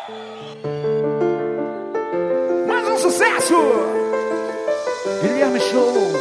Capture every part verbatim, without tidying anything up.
Mais um sucesso! Guilherme Show.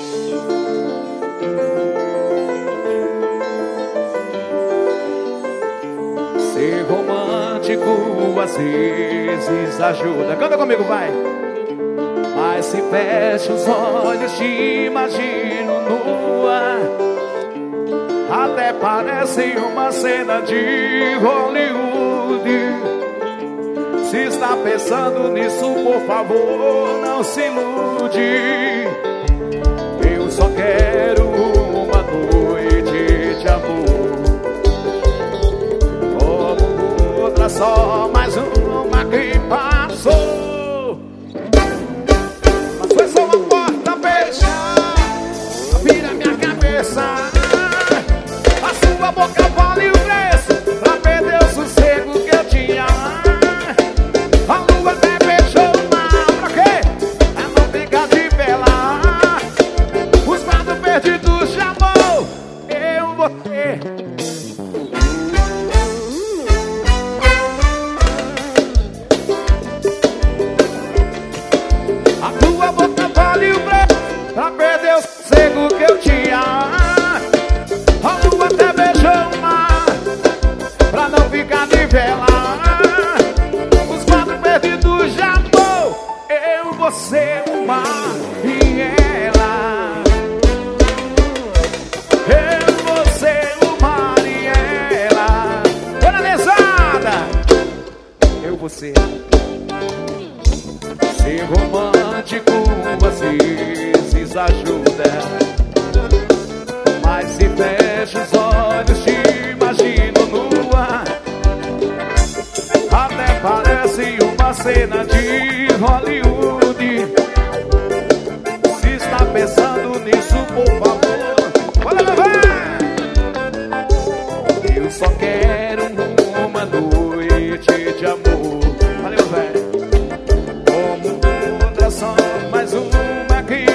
Ser romântico às vezes ajuda. Canta comigo, vai. Mas se fecha os olhos, te imagino nua. Até parece uma cena de Hollywood. Se está pensando nisso, por favor, não se ilude. Eu só quero uma noite de amor, como outra só, mais uma que passou. Mas foi só uma porta fechada, vira minha cabeça. A sua boca vale o preço pra perder o sossego que eu tinha. A lua até beijou o mar, pra quê? Pra não ficar de vela. Os quadros perdidos de amor, eu vou ter. A tua boca vale o preço pra perder o sossego que eu tinha. A lua até beijou o mar, pra não ficar de vela. Os quadros perdidos de amor, eu, você, o mar e ela. Eu, você, o mar e ela. Bora, lesada! Eu, você. Ser romântico às vezes ajuda, mas se fecha os olhos, te imagino nua. Até parece uma cena de Hollywood. Se está pensando nisso, por favor, bora levar. Eu só quero uma noite de amor. Valeu, velho. Como outra só, mais uma aqui.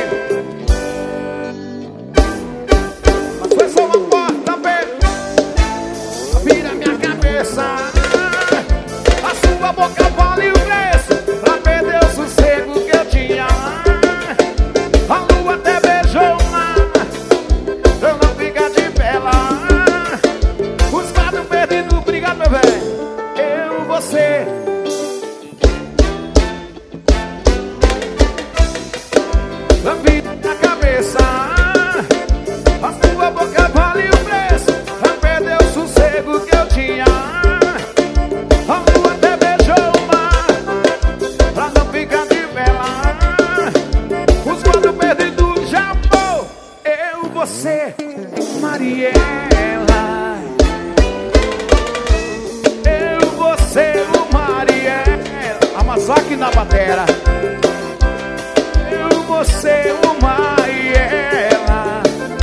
Mas foi só uma porta aberta, vira minha cabeça. A sua boca vale o preço pra perder o sossego que eu tinha. A lua até beijou o mar, pra eu não ficar de vela. Os quadros perdidos, obrigado, meu velho. Eu, você. A vida na cabeça. A sua boca vale o preço pra perder o sossego que eu tinha. A lua até beijou o mar, pra não ficar de vela. Os quadros perdidos de amor, eu, você, Mariela. Eu, você, o Mariela. A Mazaki na batera. Eu, você, o Mariela.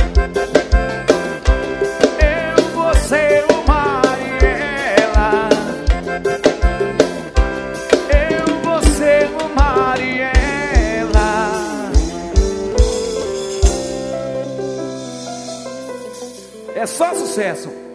Eu, você, o Mariela. Eu, você, o Mariela. É só sucesso.